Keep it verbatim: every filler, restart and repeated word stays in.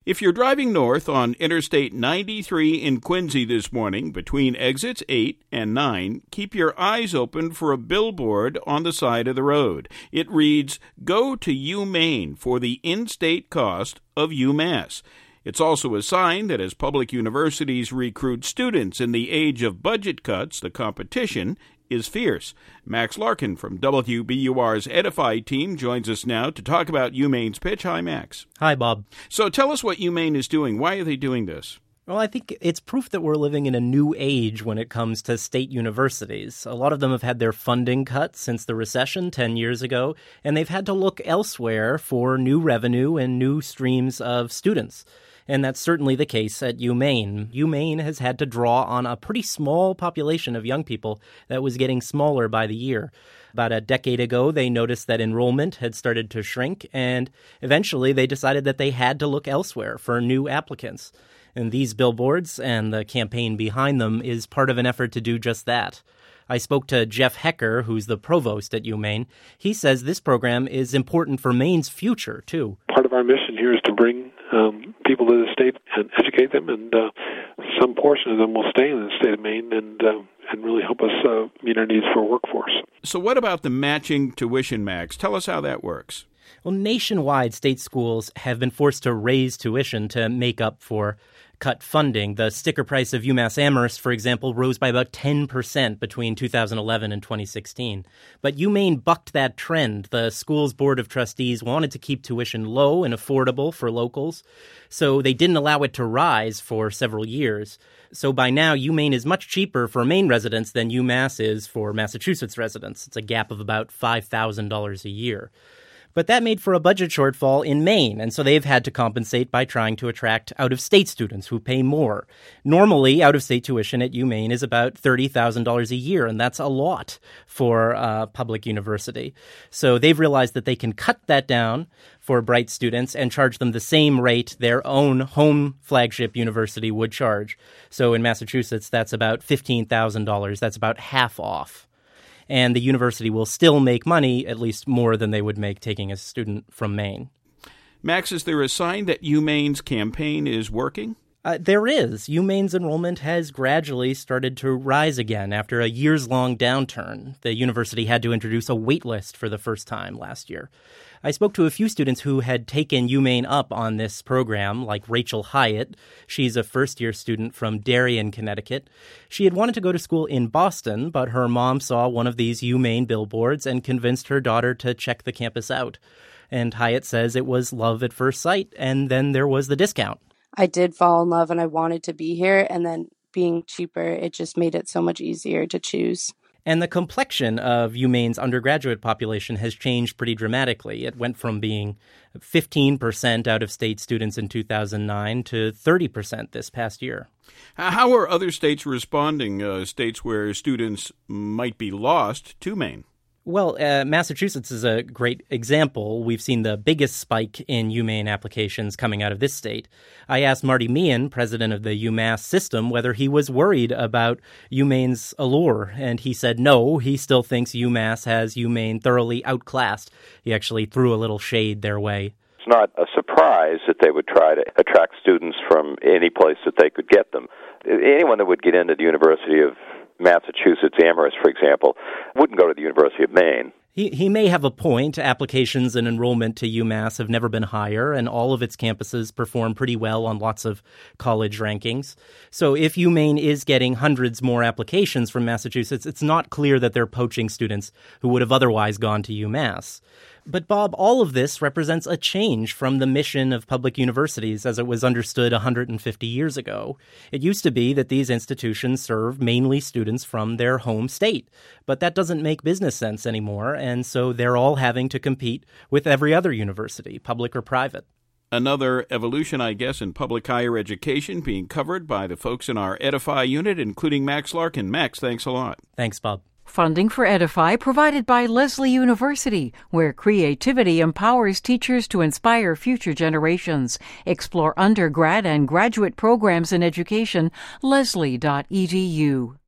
If you're driving north on Interstate ninety-three in Quincy this morning, between exits eight and nine, keep your eyes open for a billboard on the side of the road. It reads, "Go to UMaine for the in-state cost of UMass." It's also a sign that as public universities recruit students in the age of budget cuts, the competition is fierce. Max Larkin from W B U R's Edify team joins us now to talk about UMaine's pitch. Hi, Max. Hi, Bob. So tell us what UMaine is doing. Why are they doing this? Well, I think it's proof that we're living in a new age when it comes to state universities. A lot of them have had their funding cut since the recession ten years ago, and they've had to look elsewhere for new revenue and new streams of students. And that's certainly the case at UMaine. UMaine has had to draw on a pretty small population of young people that was getting smaller by the year. About a decade ago, they noticed that enrollment had started to shrink, and eventually they decided that they had to look elsewhere for new applicants. And these billboards and the campaign behind them is part of an effort to do just that. I spoke to Jeff Hecker, who's the provost at UMaine. He says this program is important for Maine's future, too. Part of our mission here is to bring um, people to the state and educate them, and uh, some portion of them will stay in the state of Maine and uh, and really help us uh, meet our needs for a workforce. So what about the matching tuition, Max? Tell us how that works. Well, nationwide, state schools have been forced to raise tuition to make up for cut funding. The sticker price of UMass Amherst, for example, rose by about ten percent between two thousand eleven and twenty sixteen. But UMaine bucked that trend. The school's board of trustees wanted to keep tuition low and affordable for locals, so they didn't allow it to rise for several years. So by now, UMaine is much cheaper for Maine residents than UMass is for Massachusetts residents. It's a gap of about five thousand dollars a year. But that made for a budget shortfall in Maine, and so they've had to compensate by trying to attract out-of-state students who pay more. Normally, out-of-state tuition at UMaine is about thirty thousand dollars a year, and that's a lot for a public university. So they've realized that they can cut that down for bright students and charge them the same rate their own home flagship university would charge. So in Massachusetts, that's about fifteen thousand dollars. That's about half off. And the university will still make money, at least more than they would make taking a student from Maine. Max, is there a sign that UMaine's campaign is working? Uh, there is. UMaine's enrollment has gradually started to rise again after a years-long downturn. The university had to introduce a wait list for the first time last year. I spoke to a few students who had taken UMaine up on this program, like Rachel Hyatt. She's a first-year student from Darien, Connecticut. She had wanted to go to school in Boston, but her mom saw one of these UMaine billboards and convinced her daughter to check the campus out. And Hyatt says it was love at first sight, and then there was the discount. I did fall in love and I wanted to be here, and then being cheaper, it just made it so much easier to choose. And the complexion of UMaine's undergraduate population has changed pretty dramatically. It went from being fifteen percent out-of-state students in two thousand nine to thirty percent this past year. How are other states responding, uh, states where students might be lost to Maine? Well, uh, Massachusetts is a great example. We've seen the biggest spike in UMaine applications coming out of this state. I asked Marty Meehan, president of the UMass system, whether he was worried about UMaine's allure, and he said no. He still thinks UMass has UMaine thoroughly outclassed. He actually threw a little shade their way. It's not a surprise that they would try to attract students from any place that they could get them. Anyone that would get into the University of Massachusetts, Amherst, for example, wouldn't go to the University of Maine. He he may have a point. Applications and enrollment to UMass have never been higher, and all of its campuses perform pretty well on lots of college rankings. So if UMaine is getting hundreds more applications from Massachusetts, it's not clear that they're poaching students who would have otherwise gone to UMass. But, Bob, all of this represents a change from the mission of public universities as it was understood one hundred fifty years ago. It used to be that these institutions serve mainly students from their home state, but that doesn't make business sense anymore, and so they're all having to compete with every other university, public or private. Another evolution, I guess, in public higher education being covered by the folks in our Edify unit, including Max Larkin. Max, thanks a lot. Thanks, Bob. Funding for Edify provided by Lesley University, where creativity empowers teachers to inspire future generations. Explore undergrad and graduate programs in education, lesley dot e d u.